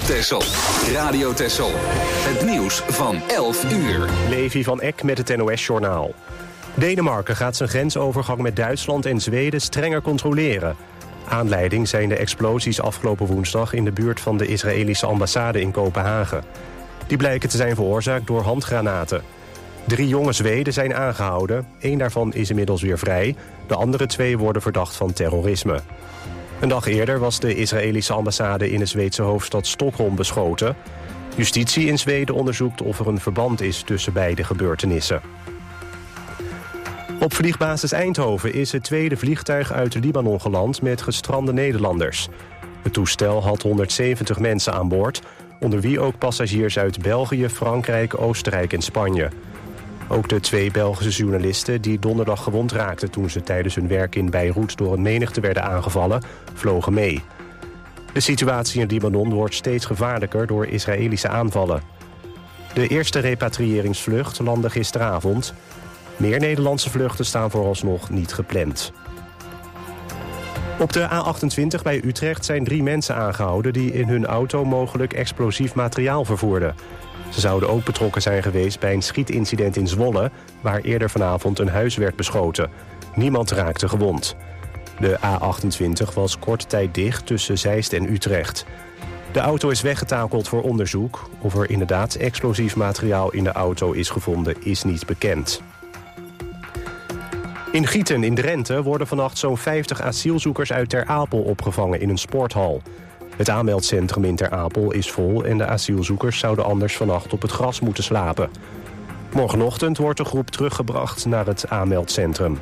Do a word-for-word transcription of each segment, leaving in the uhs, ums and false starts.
Texel. Radio Texel. Het nieuws van elf uur. Levi van Eck met het N O S-journaal. Denemarken gaat zijn grensovergang met Duitsland en Zweden strenger controleren. Aanleiding zijn de explosies afgelopen woensdag in de buurt van de Israëlische ambassade in Kopenhagen. Die blijken te zijn veroorzaakt door handgranaten. Drie jonge Zweden zijn aangehouden. Eén daarvan is inmiddels weer vrij. De andere twee worden verdacht van terrorisme. Een dag eerder was de Israëlische ambassade in de Zweedse hoofdstad Stockholm beschoten. Justitie in Zweden onderzoekt of er een verband is tussen beide gebeurtenissen. Op vliegbasis Eindhoven is het tweede vliegtuig uit Libanon geland met gestrande Nederlanders. Het toestel had honderdzeventig mensen aan boord, onder wie ook passagiers uit België, Frankrijk, Oostenrijk en Spanje. Ook de twee Belgische journalisten die donderdag gewond raakten toen ze tijdens hun werk in Beirut door een menigte werden aangevallen, vlogen mee. De situatie in Libanon wordt steeds gevaarlijker door Israëlische aanvallen. De eerste repatriëringsvlucht landde gisteravond. Meer Nederlandse vluchten staan vooralsnog niet gepland. Op de A achtentwintig bij Utrecht zijn drie mensen aangehouden die in hun auto mogelijk explosief materiaal vervoerden. Ze zouden ook betrokken zijn geweest bij een schietincident in Zwolle, waar eerder vanavond een huis werd beschoten. Niemand raakte gewond. De A achtentwintig was korte tijd dicht tussen Zeist en Utrecht. De auto is weggetakeld voor onderzoek. Of er inderdaad explosief materiaal in de auto is gevonden, is niet bekend. In Gieten in Drenthe worden vannacht zo'n vijftig asielzoekers uit Ter Apel opgevangen in een sporthal. Het aanmeldcentrum in Ter Apel is vol en de asielzoekers zouden anders vannacht op het gras moeten slapen. Morgenochtend wordt de groep teruggebracht naar het aanmeldcentrum.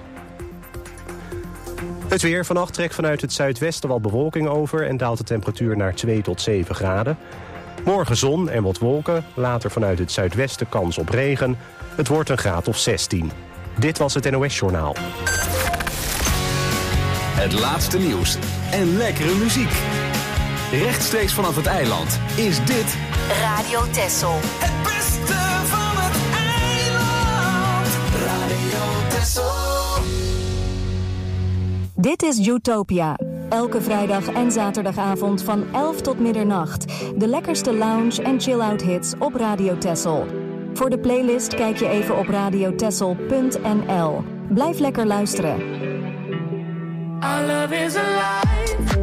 Het weer. Vannacht trekt vanuit het zuidwesten wat bewolking over en daalt de temperatuur naar twee tot zeven graden. Morgen zon en wat wolken, later vanuit het zuidwesten kans op regen. Het wordt een graad of zestien. Dit was het N O S-journaal. Het laatste nieuws en lekkere muziek. Rechtstreeks vanaf het eiland is dit Radio Texel. Het beste van het eiland. Radio Texel. Dit is Utopia. Elke vrijdag en zaterdagavond van elf tot middernacht. De lekkerste lounge en chill-out hits op Radio Texel. Voor de playlist kijk je even op radio texel punt n l. Blijf lekker luisteren. Our love is alive.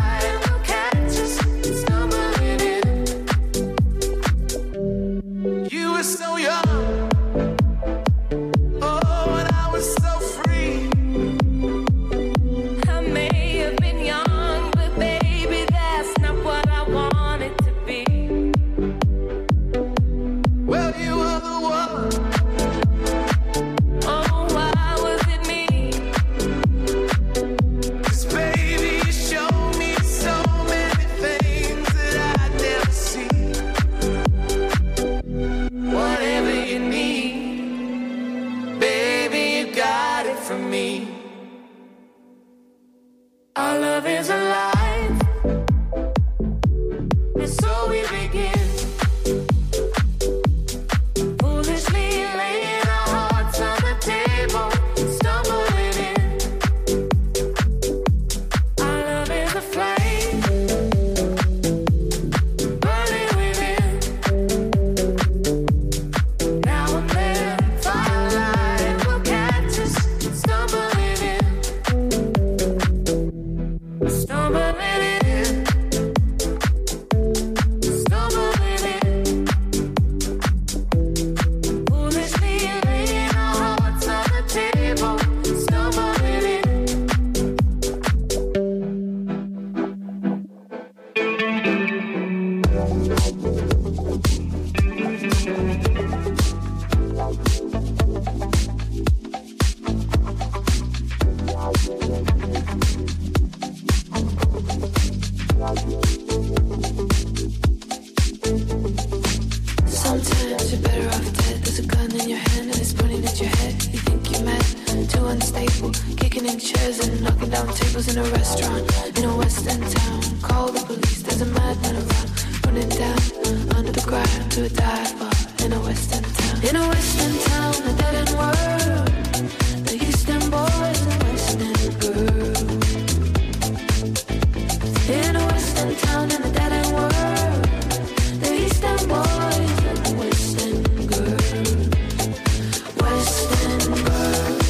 You guess you're better off dead. There's a gun in your hand and it's pointing at your head. You think you're mad, too unstable, kicking in chairs and knocking down tables in a restaurant in a west end town. Call the police, there's a madman around, running down under the ground to a dive bar in a west end town. In a west end town, a dead end world, the East End boys and West End girls. In a west end town, in a dead end world, the East End boys and West End girls. West End girls,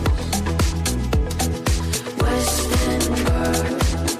West End girls.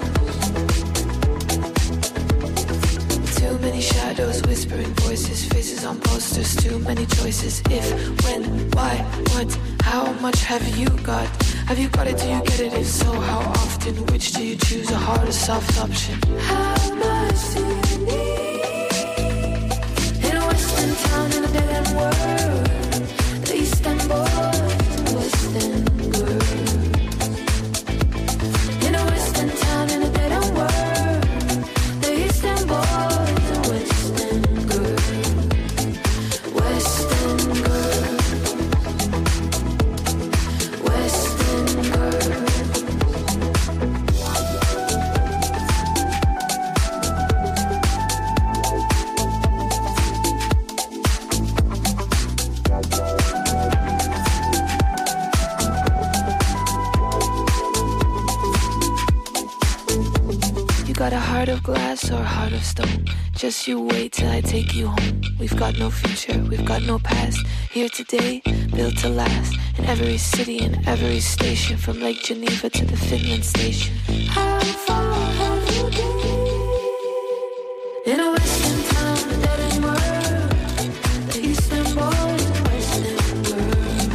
Too many shadows, whispering voices, faces on posters, too many choices. If, when, why, what, how much have you got? Have you got it, do you get it? If so, how often? Which do you choose, a hard or soft option? How much do you need? In a western town, in a dead-end world, the East End boys and West End girls. In a western town, in a dead-end world, the East End boys and West End girls. West End girls, West End girls. You got a heart of glass or a heart of stone. Just you wait till I take you home. We've got no future, we've got no past. Here today, built to last. In every city and every station, from Lake Geneva to the Finland station. How far have you been? In a western town, a dead-end world, the Eastern boys and West End girls.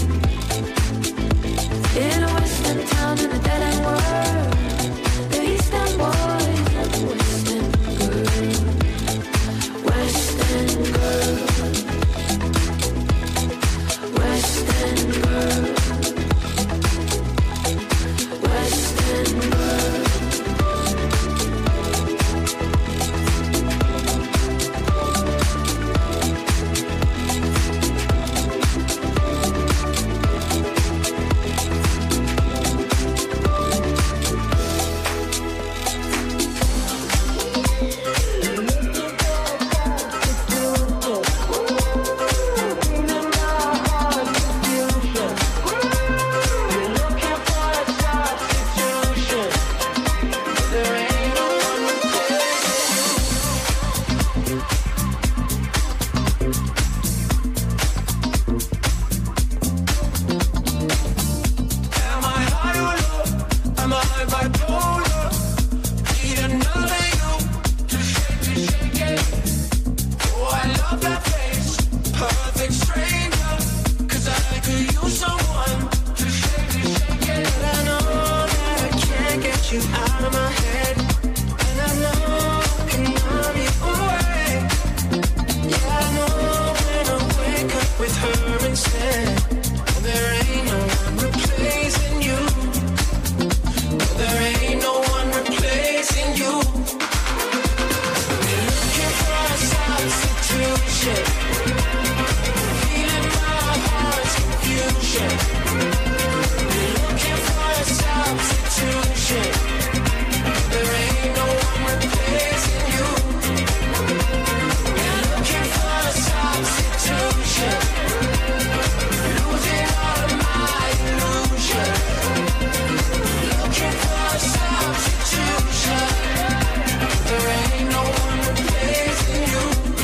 In a western town, in a dead-end world, the Eastern boys and West End girls. West End girls, West End girls, West End girls. Am I high or low? Am I bipolar? Need another you to shake it, shake it. Oh, I love that face, perfect stranger. 'Cause I could use someone to shake it, shake it. But I know that I can't get you out of my head. And I know I can numb you away. Yeah, I know when I wake up with her instead. There ain't no one replacing you. There ain't no one replacing you. We're looking for a substitution. Feeling my heart's confusion. We're looking for a substitution. There ain't no one replacing you. We're looking for a substitution. Losing all of my illusion. Looking for a substitution. There ain't no one replacing you.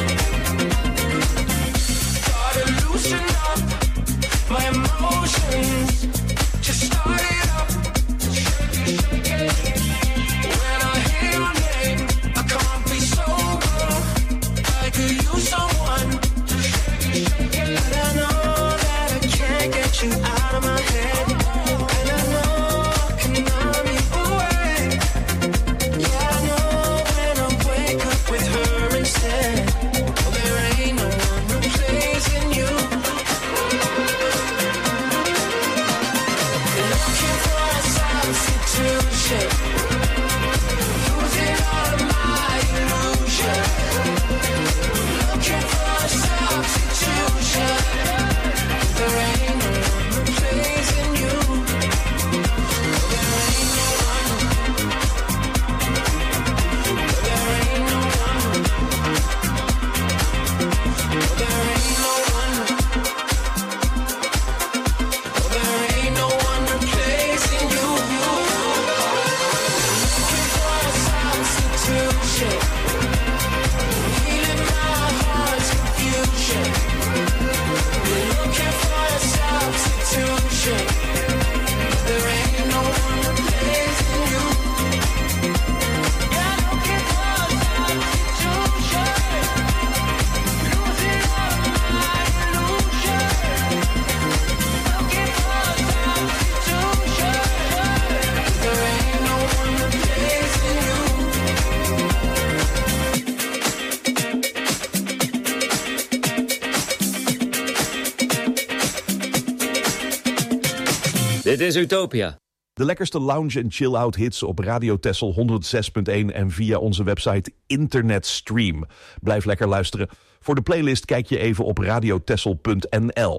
Gotta loosen up my emotions. Just start it up. Shake it, shake it. When I hear your name, I can't be sober. I could use someone to shake it, shake it. But I know that I can't get you out of my head. And I know I can numb you away. Yeah, I know when I wake up with her instead. Oh, there ain't no one replacing you. Looking for a substitution. Losing all of my illusion. Looking for a substitution. Dit is Utopia. De lekkerste lounge- en chill-out hits op Radio Texel honderd zes punt één en via onze website Internetstream. Blijf lekker luisteren. Voor de playlist kijk je even op radiotexel punt n l.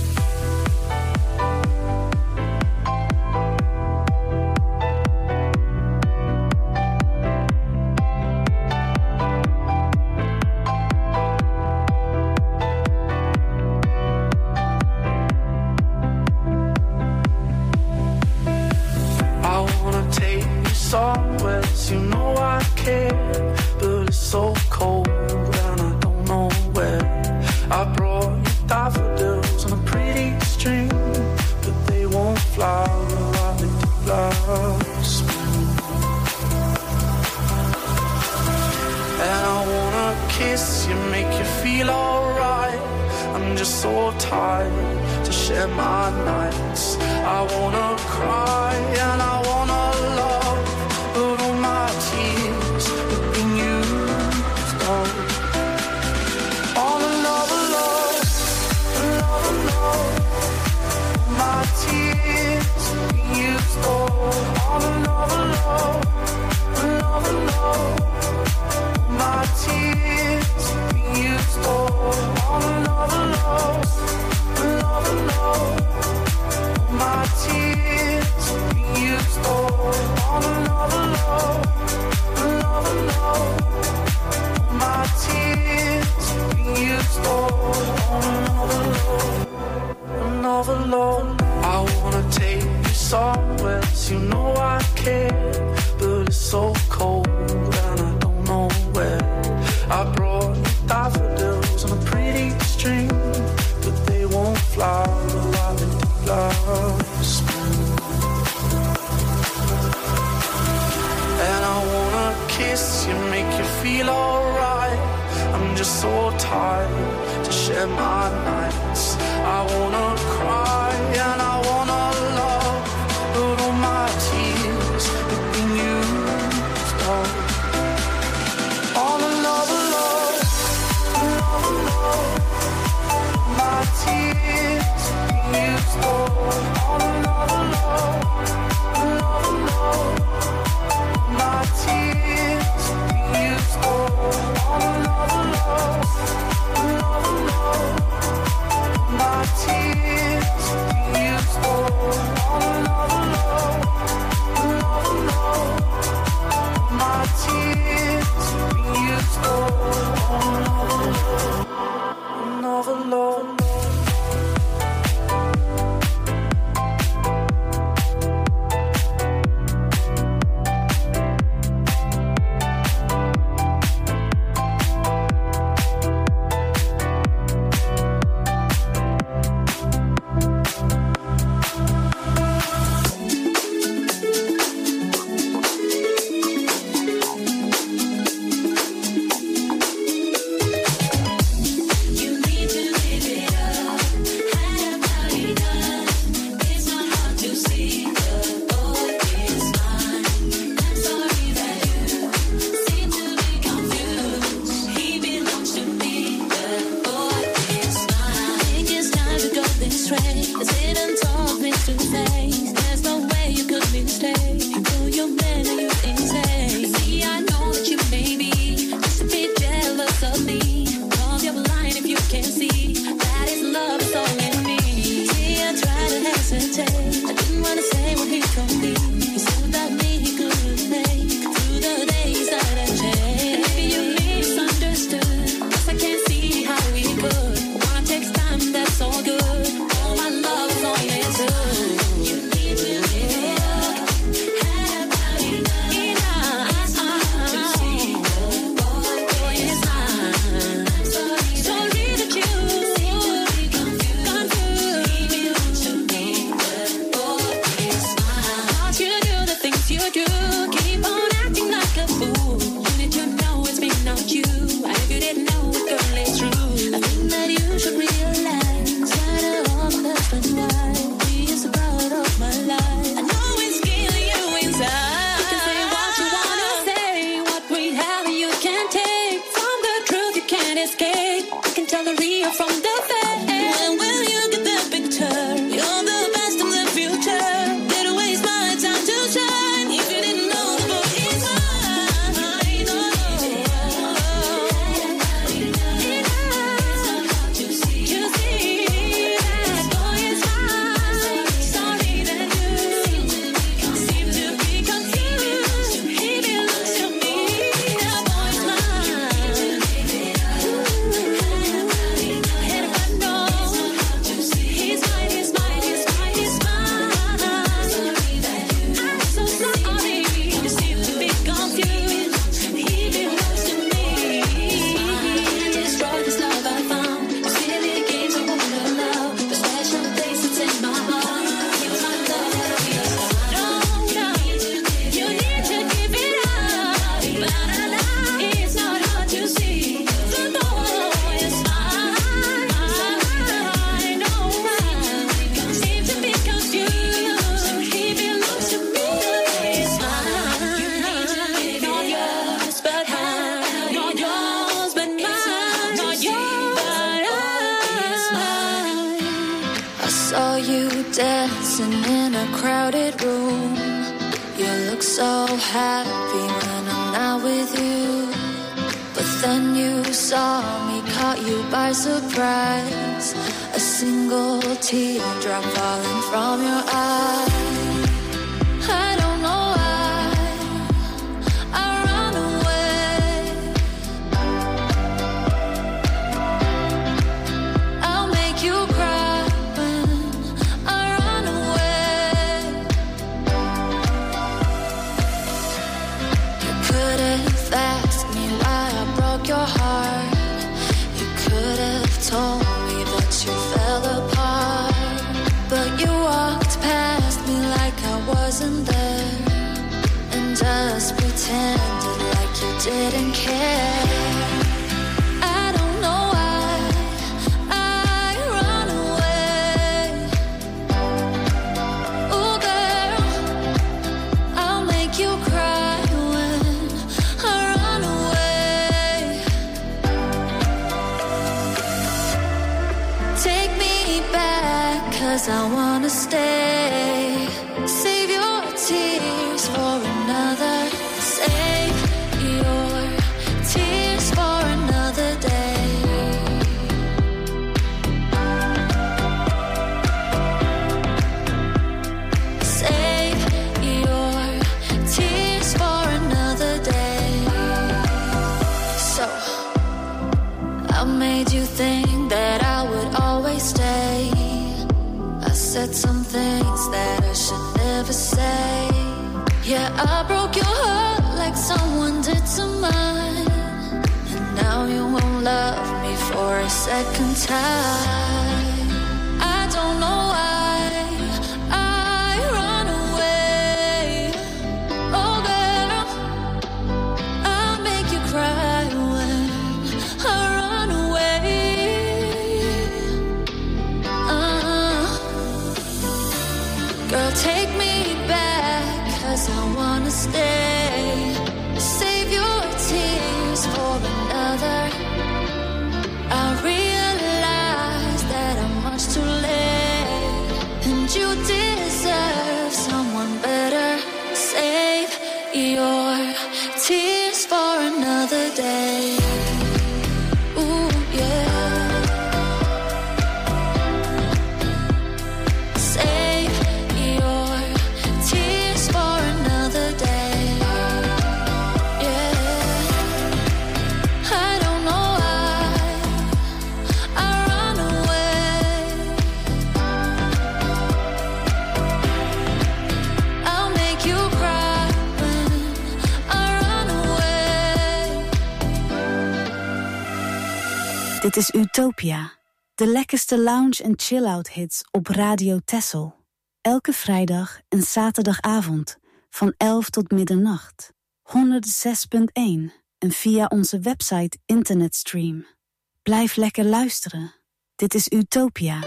You know I care, but it's so cold and I don't know where. I brought you daffodils on a pretty string, but they won't flower like they did last spring. And I wanna kiss you, make you feel alright. I'm just so tired to share my nights. I wanna cry and I wanna love, but all my tears have been used up. All another love, another love. My tears have been used up. All another love, another love. My tears have been used up. All another love, another love. My tears have been used up. On another love, another love. My tears have been used up. On another love, another love. I wanna take you somewhere, you know I care, but it's so cold and I don't know where. I brought you daffodils on a pretty string, but they won't flower like they did last spring. And I wanna kiss you, make you feel alright. I'm just so tired to share my nights. I wanna cry and I wanna love, but all my tears have been used up. On another love, another love. My tears have been used up. On another love, another love. My tears have been used up. On another love, another love. My tears have been used up. On another love, another love. My tears have been used up. On another love, another love. real from the fake. When will you get the picture? You're the best of the future. saw you dancing in a crowded room. You look so happy when I'm not with you. But then you saw me, caught you by surprise. A single teardrop falling from your eye. I don't know why I run away. I'll make you cry when I run away. You could have asked me why I broke your heart. You could have told me that you fell apart. But you walked past me like I wasn't there, and just pretended like you didn't care. I don't know why I run away. Oh girl, I'll make you cry when I run away. Take me back, 'cause I wanna stay. Save your tears for another. Save your tears for another day. Save your tears for another day. So I made you think that I would always stay. I said some things that I should never say. Yeah, I broke your heart like someone did to mine. And now you won't love me for a second time. I don't know why I run away. Oh girl, I'll make you cry when I run away. Uh, girl, take me back, 'cause I wanna stay. Save your tears for another. I realize that I'm much too late, and you deserve someone better. Save your tears for another day. Ooh, yeah. Save your tears for another day. Yeah. I don't know why I run away. I'll make you cry when I run away. Dit is Utopia, de lekkerste lounge- en chill-out hits op Radio Texel. Elke vrijdag en zaterdagavond van elf tot middernacht. honderdzes punt één en via onze website internetstream. Blijf lekker luisteren. Dit is Utopia.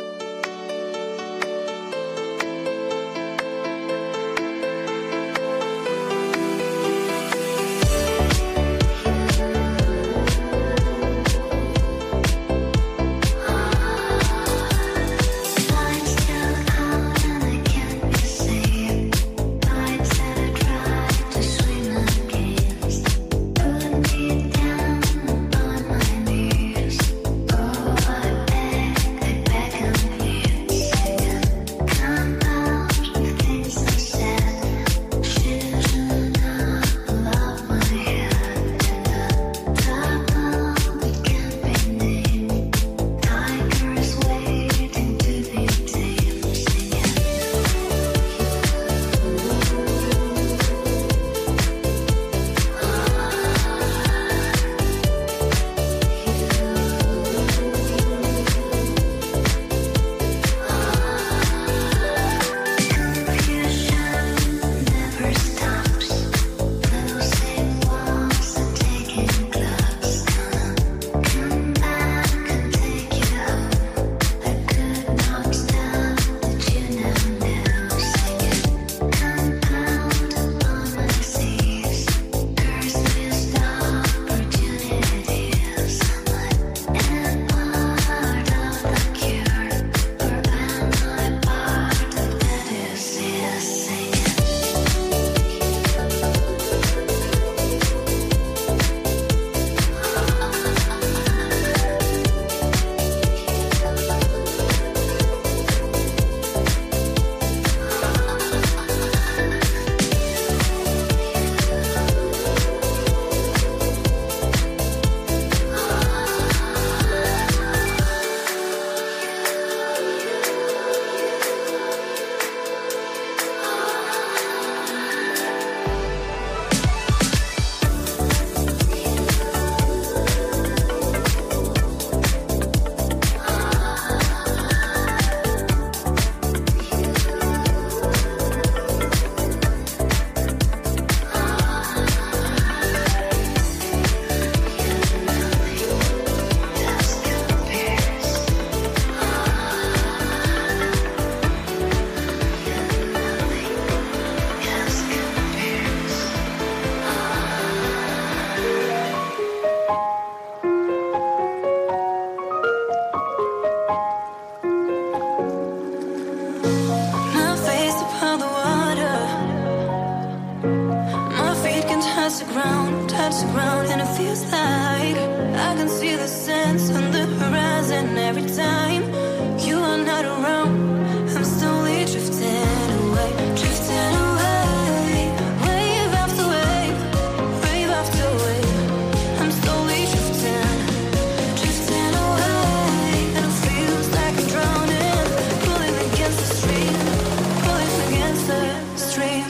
Down on my knees, oh, I beg, I beg. and every time you are not around, I'm slowly drifting away, drifting away, wave after wave, wave after wave. I'm slowly drifting, drifting away, and it feels like I'm drowning, pulling against the stream, pulling against the stream.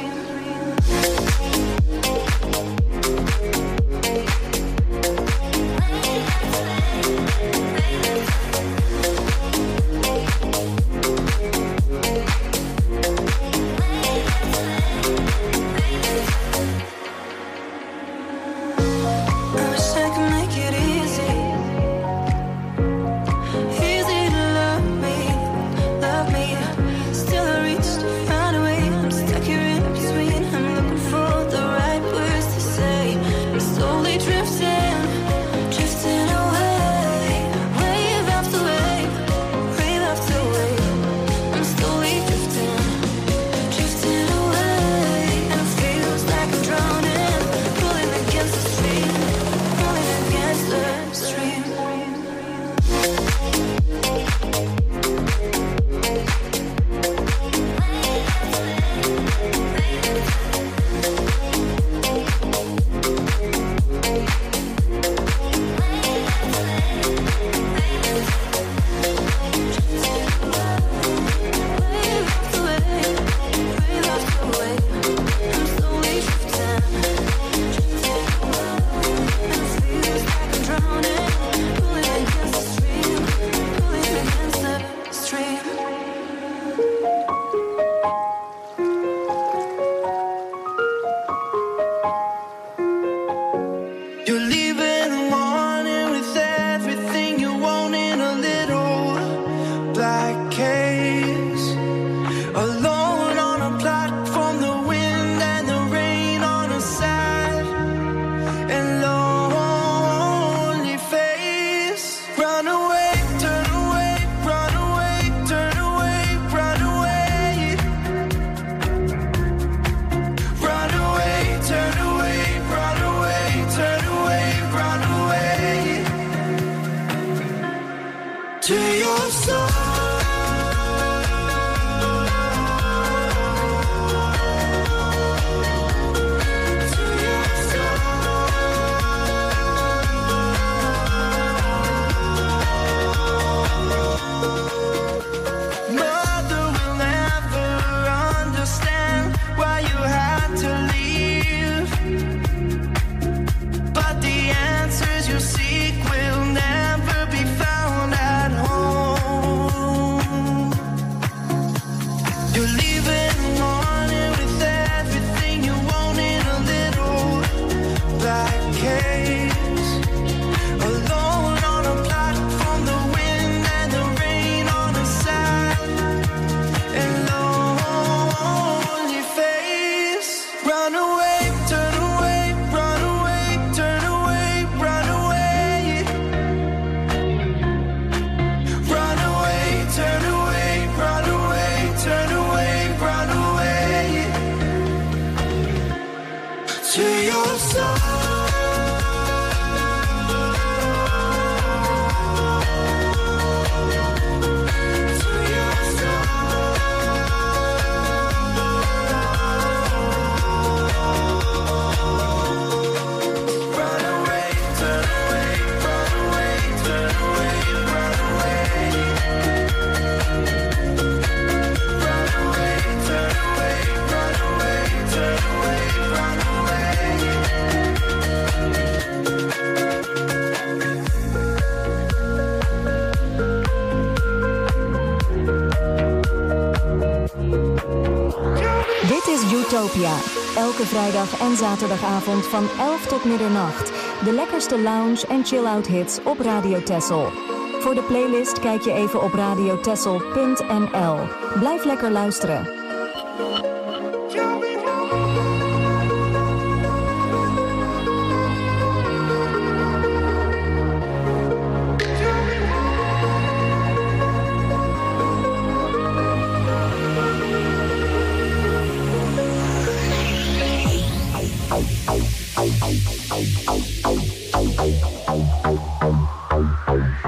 Utopia. Elke vrijdag en zaterdagavond van elf tot middernacht. De lekkerste lounge en chill-out hits op Radio Texel. Voor de playlist kijk je even op radio texel punt n l. Blijf lekker luisteren.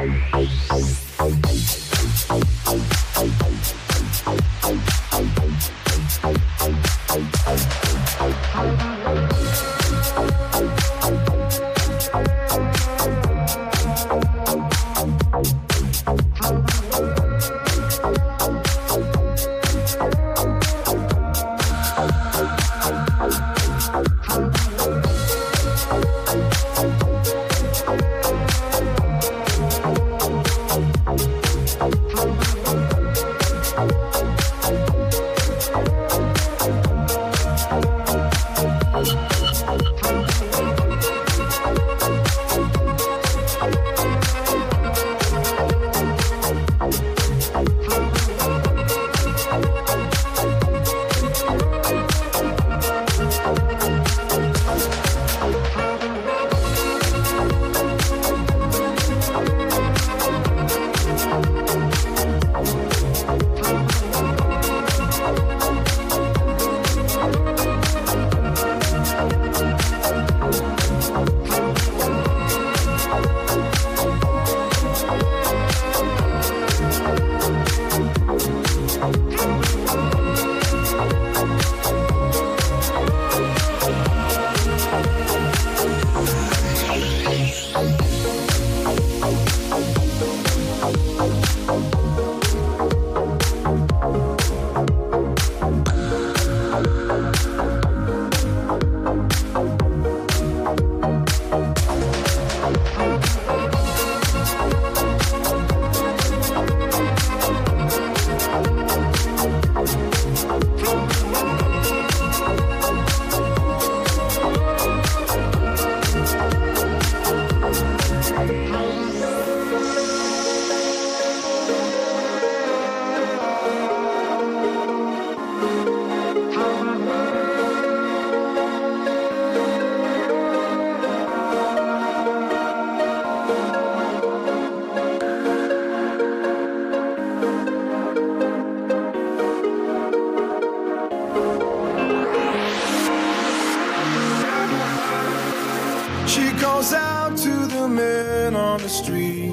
calls out to the man on the street.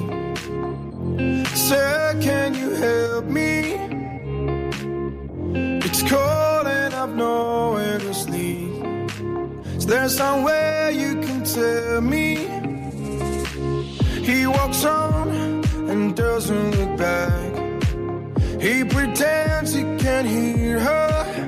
Sir, can you help me? It's cold and I've nowhere to sleep. Is there somewhere you can tell me? He walks on and doesn't look back. He pretends he can't hear her.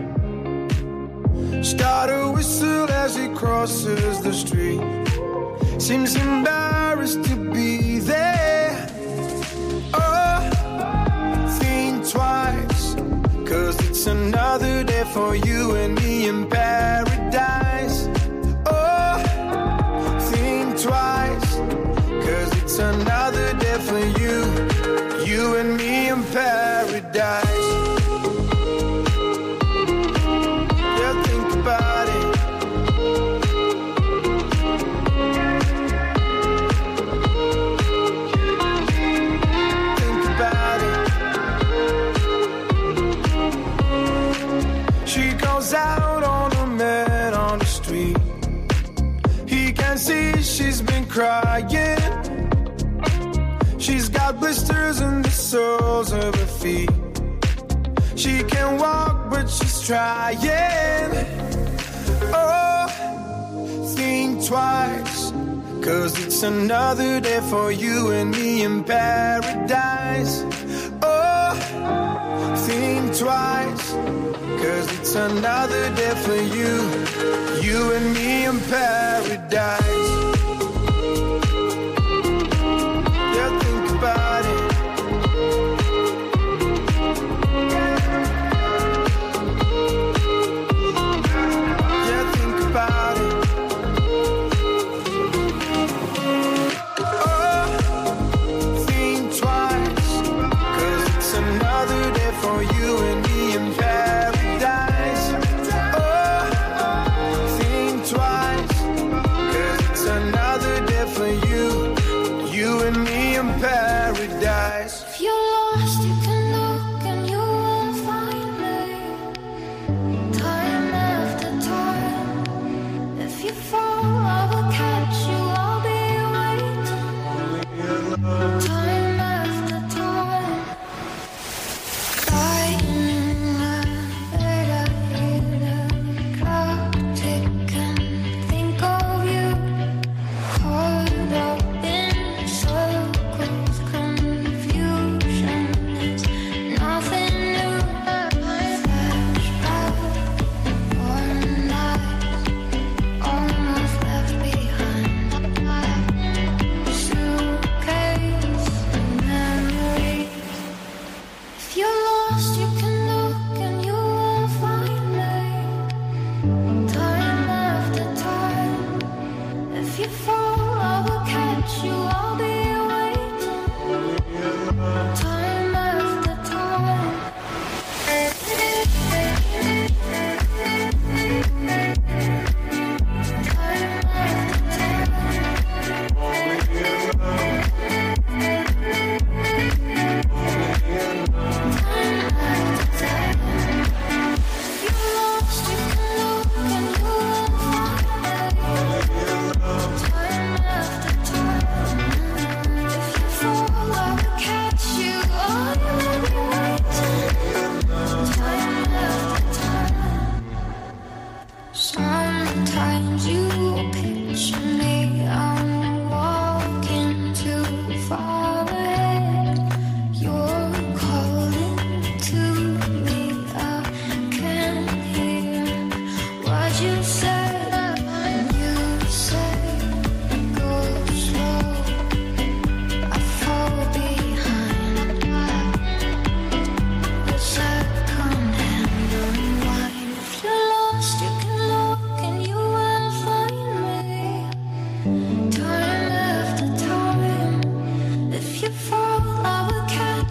Start a whistle as he crosses the street. Seems embarrassed to be there. Oh, think twice, 'cause it's another day for you and me in paradise. Oh, think twice, 'cause it's another day for you, you and me in paradise. Yeah, think about it. Out on a man on the street. He can see she's been crying. She's got blisters in the soles of her feet. She can walk but she's trying. Oh, think twice, 'cause it's another day for you and me in paradise. Oh, think twice, 'cause it's another day for you, you and me in paradise. Yeah, think about it. Yeah, think about it. Oh, think twice, 'cause it's another day for you and me in paradise. For you, you and me in paradise. If you're lost, you can look and you will find me. Time after time. If you fall, I will catch you. I'll be waiting. Time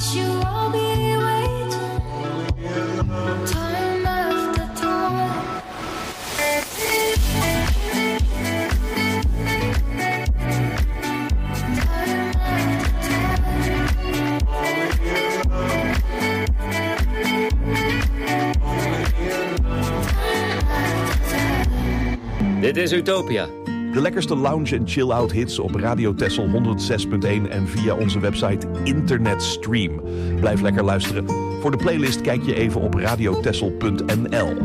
Dit is Utopia. De lekkerste lounge- en chill-out hits op Radio Texel honderd zes punt één en via onze website Internet Stream. Blijf lekker luisteren. Voor de playlist kijk je even op radiotexel punt n l.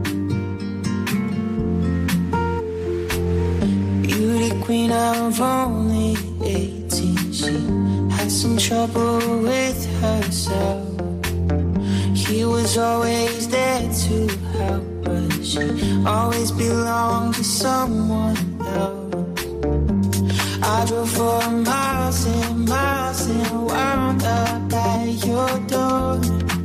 Beauty queen of only eighteen, she had some trouble with herself. He was always there to help, but she always belonged to someone else. I drove for miles and miles and wound up at your door.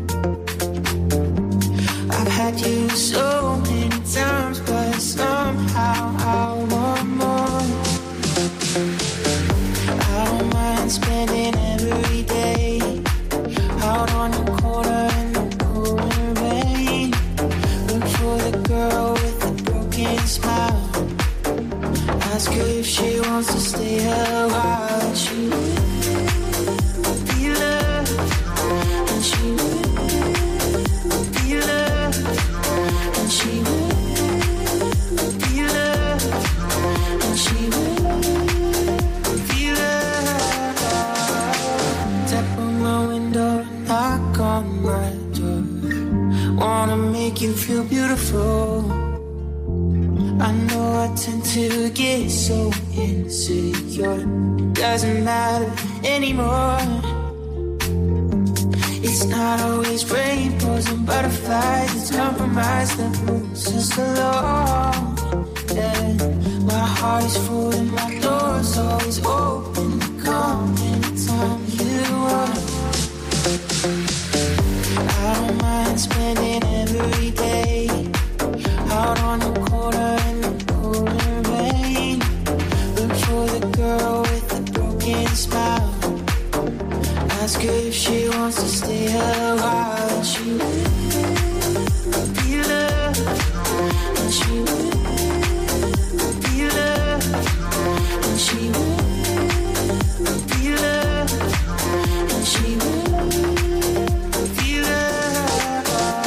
I've had you so many times, but somehow I want more. I don't mind spending every day out on the corner in the pouring rain. Look for the girl with the broken smile. Ask her if she wants to stay a while. She will be loved, and she will be loved, and she will be loved, and she will be loved. Tap on my window, knock on my door. Wanna make you feel beautiful. I know I tend to get so insecure. Doesn't matter anymore. It's not always rainbows and butterflies. It's compromise that moves us along. Yeah. My heart is full and my door's always open. Come anytime you want. I don't mind spending every day out on the corner in the pouring rain. Look for the girl with the broken smile. Ask her if she wants to stay a while. And she will be loved, and she will be loved, and she will be loved, and she will be loved.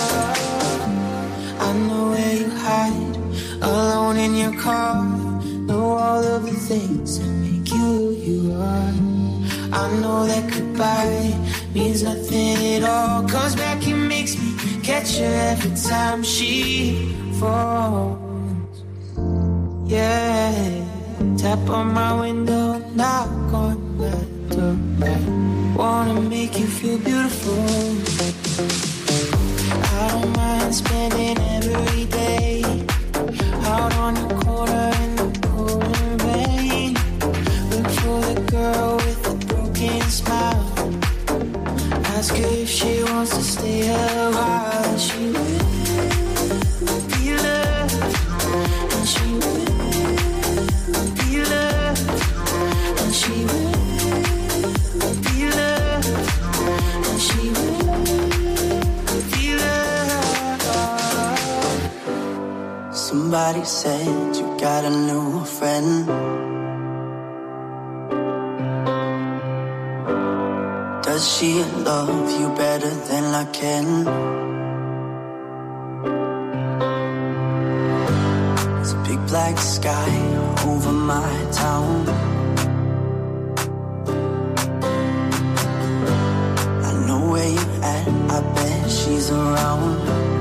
I know where you hide, alone in your car. Know all of the things that make you who you are. I know that goodbye means nothing at all. Comes back and makes me catch her every time she falls. Yeah, tap on my window, knock on my door. I wanna make you feel beautiful. I don't mind spending every day out on the corner in the pouring rain. Look for the girl with the broken smile. Ask her if she wants to stay a while. She will be loved, and she will be loved, and she will be loved, and she will be loved. Somebody said you got a new friend. Does she love you better than I can? There's a big black sky over my town. I know where you're at, I bet she's around.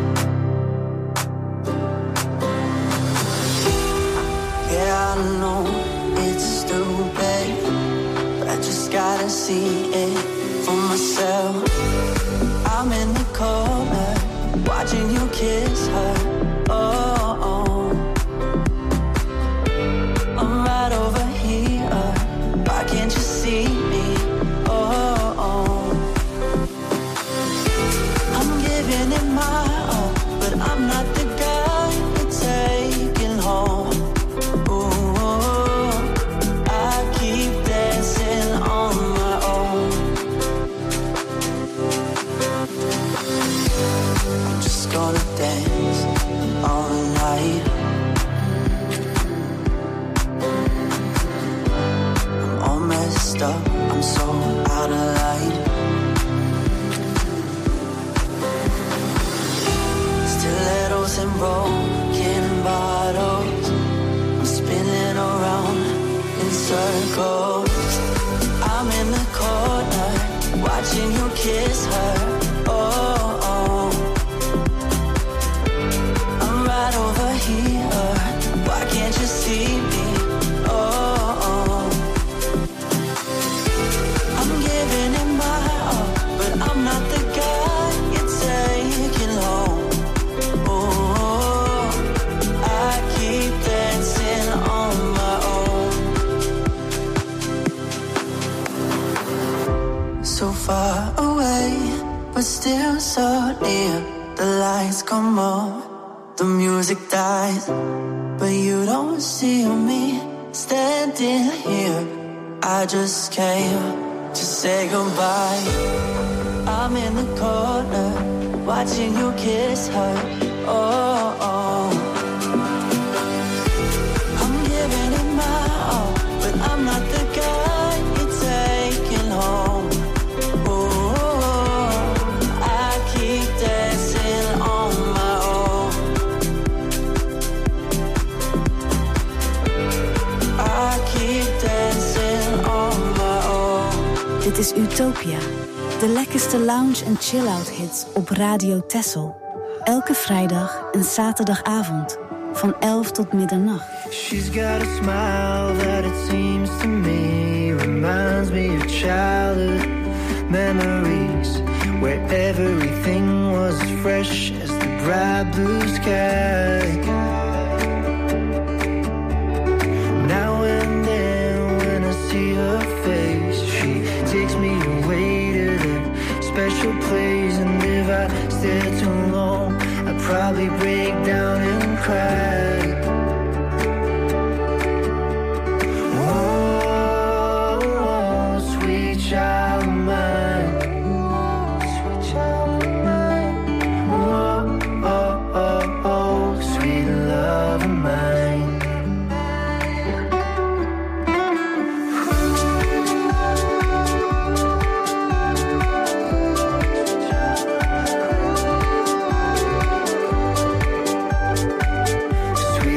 Yeah, I know it's stupid, but I just gotta see it for myself. I'm in the corner, watching you kiss her. Oh, oh. I'm right over here. Why can't you see me? Oh, oh. I'm giving it my all, but I'm not the guy to take it home. Ooh, I keep dancing on my own. watching you kiss her. Oh, oh. I'm right over here. Why can't you see me? Oh, oh. I'm giving it my all, but I'm not the guy you're taking home. Oh, I keep dancing on my own. So far away, but still so near. The lights come on, the music dies, but you don't see me standing here. I just came to say goodbye. I'm in the corner, watching you kiss her. Oh, oh. I'm giving it my all, but I'm not the guy you're taking home. Oh, I keep dancing on my own. I keep dancing on my own. Dit is Utopia, de lekkerste lounge- en chill-out hits op Radio Texel. Elke vrijdag en zaterdagavond van elf tot middernacht. She's got a smile that it seems to me reminds me of childhood memories, where everything was as fresh as the bright blue sky. Now and then when I see her face, she takes me away to that special place, and if I stare too long, I'd probably break down and cry. Oh, oh, sweet child of mine, sweet child of mine. Oh, oh, oh, oh, sweet love of mine. Sweet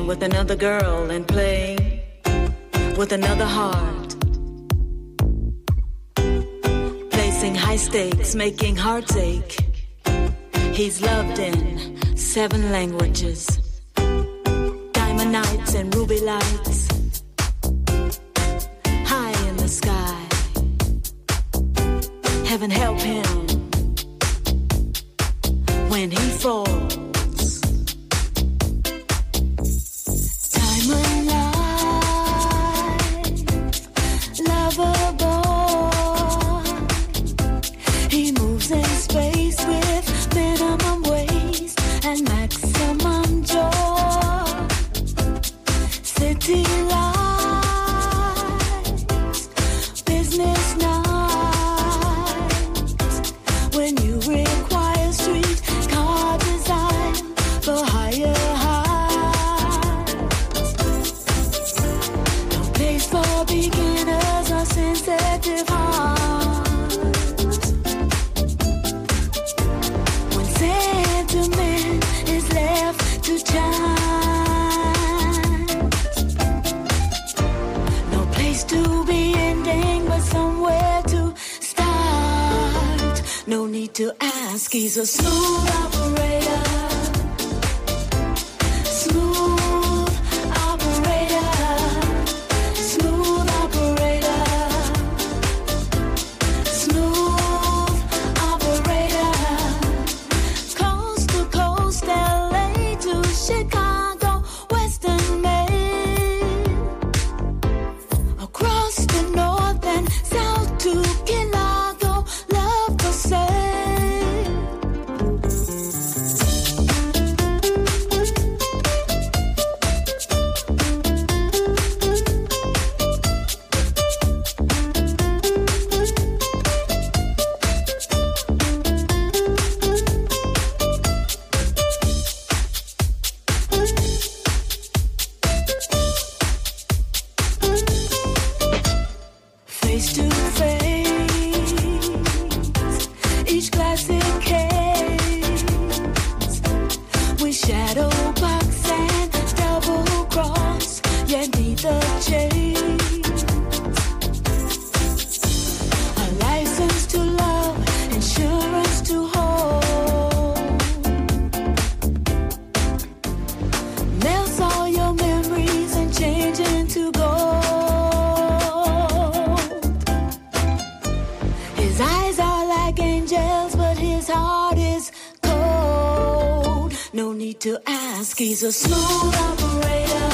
playing with another girl and playing with another heart. Placing high stakes, making hearts ache. He's loved in seven languages. Diamond nights and ruby lights. High in the sky. Heaven help him when he falls. Diamond life, lover boy. He moves in space with minimum waste and maximum joy. City lights, business nights. When you require street car design for higher heights. No place for beginners or sensitive hearts. When sentiment is left to chance. No place to be ending, but somewhere to start. No need to ask, he's a smooth operator. Smooth operator. Smooth operator. Smooth operator. Coast to coast, L A to Chicago, Western Maine. Across the north and south to Kelago, love the same. Face to face, each classic case. We shadow box and double cross, yet neither chase. A license to love, insurance to hold. Melts all your memories and change into gold. His eyes are like angels, but his heart is cold. No need to ask, he's a smooth operator.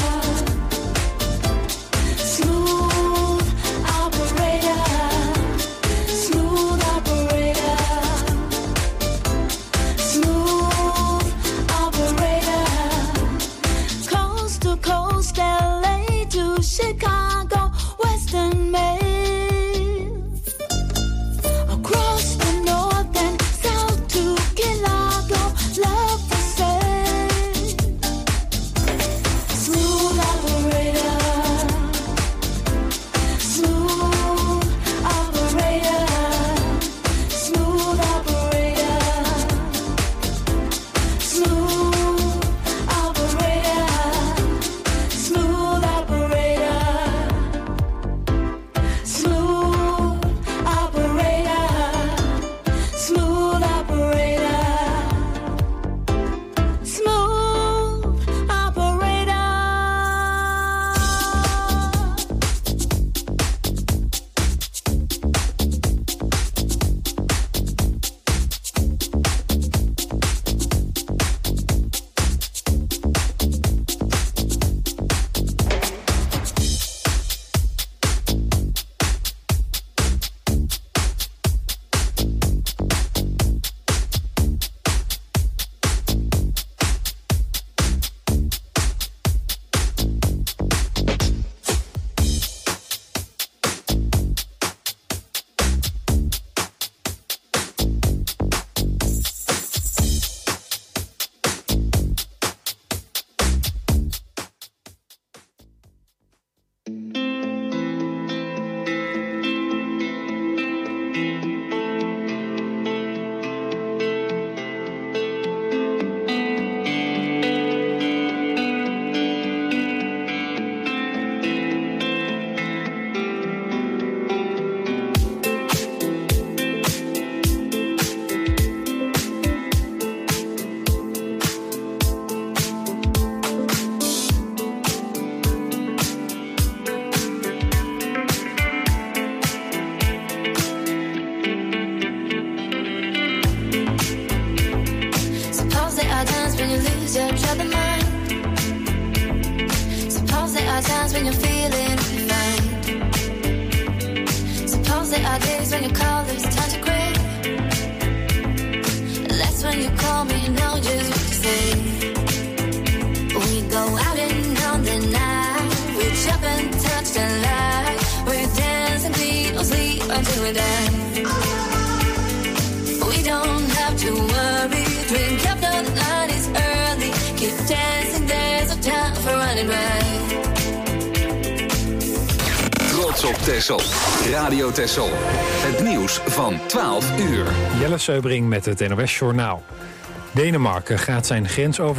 Smooth operator. Smooth operator. Smooth operator. Coast to coast, L A to Chicago, Western Maine. Across the north and south to Kelago, love the same. times when you lose your troubled mind. Suppose there are times when you're feeling fine. Suppose there are days when you call this time to quit. That's when you call me and know just what to say. We go out and on the night. We jump and touch the light. We dance and we don't sleep until we die. We don't have to worry. Drink up, no, the night is early. Keep dancing, there's no time for running right. Trots op Texel. Radio Texel. Het nieuws van twaalf uur. Jelle Seubring met het N O S Journaal. Denemarken gaat zijn grens over.